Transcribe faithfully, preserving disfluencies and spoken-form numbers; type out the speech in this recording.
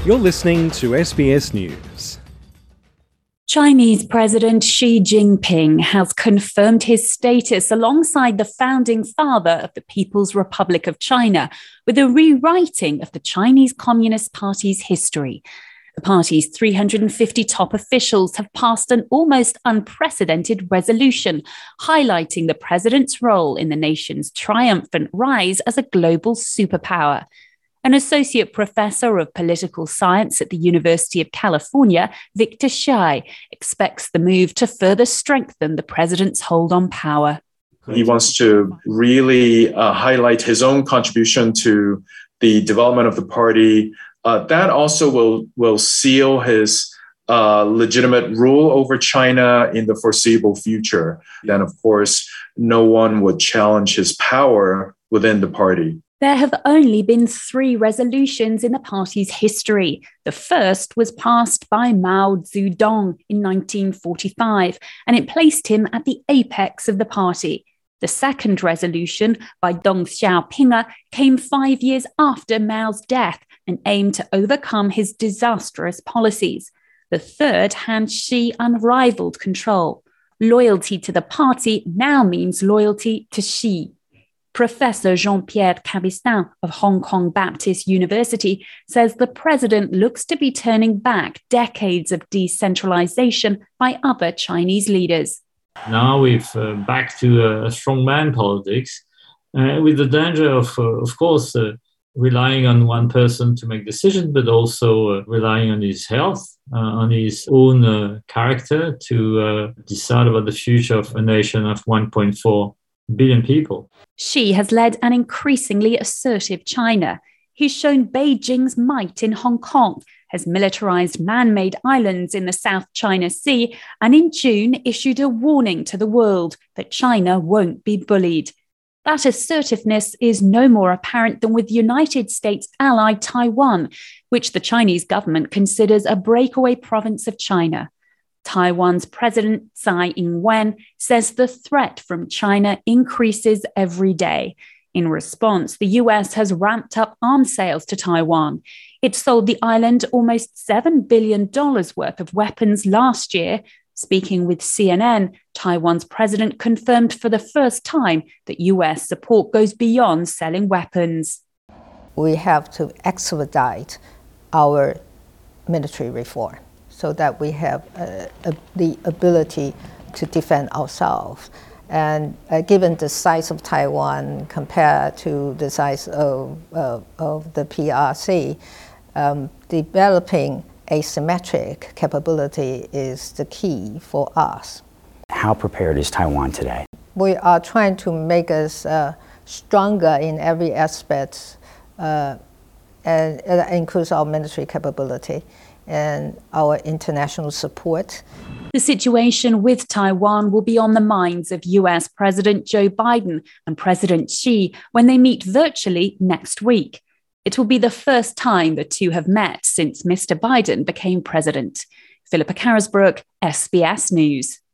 You're listening to S B S News. Chinese President Xi Jinping has confirmed his status alongside the founding father of the People's Republic of China with a rewriting of the Chinese Communist Party's history. The party's three hundred fifty top officials have passed an almost unprecedented resolution, highlighting the president's role in the nation's triumphant rise as a global superpower. An associate professor of political science at the University of California, Victor Shai, expects the move to further strengthen the president's hold on power. He wants to really uh, highlight his own contribution to the development of the party. Uh, that also will, will seal his uh, legitimate rule over China in the foreseeable future. Then, of course, no one would challenge his power within the party. There have only been three resolutions in the party's history. The first was passed by Mao Zedong in nineteen forty-five, and it placed him at the apex of the party. The second resolution by Deng Xiaoping came five years after Mao's death and aimed to overcome his disastrous policies. The third hands Xi unrivaled control. Loyalty to the party now means loyalty to Xi. Professor Jean-Pierre Cabestan of Hong Kong Baptist University says the president looks to be turning back decades of decentralization by other Chinese leaders. Now we've uh, back to uh, strongman politics, uh, with the danger of, uh, of course, uh, relying on one person to make decisions, but also uh, relying on his health, uh, on his own uh, character to uh, decide about the future of a nation of one point four billion people. Xi has led an increasingly assertive China. He's shown Beijing's might in Hong Kong, has militarized man-made islands in the South China Sea, and in June issued a warning to the world that China won't be bullied. That assertiveness is no more apparent than with United States ally Taiwan, which the Chinese government considers a breakaway province of China. Taiwan's President Tsai Ing-wen says the threat from China increases every day. In response, the U S has ramped up arms sales to Taiwan. It sold the island almost seven billion dollars worth of weapons last year. Speaking with C N N, Taiwan's president confirmed for the first time that U S support goes beyond selling weapons. We have to expedite our military reform so that we have uh, uh, the ability to defend ourselves. And uh, given the size of Taiwan compared to the size of, uh, of the P R C, um, developing asymmetric capability is the key for us. How prepared is Taiwan today? We are trying to make us uh, stronger in every aspect, uh, and that includes our military capability and our international support. The situation with Taiwan will be on the minds of U S President Joe Biden and President Xi when they meet virtually next week. It will be the first time the two have met since Mister Biden became president. Philippa Carisbrook, S B S News.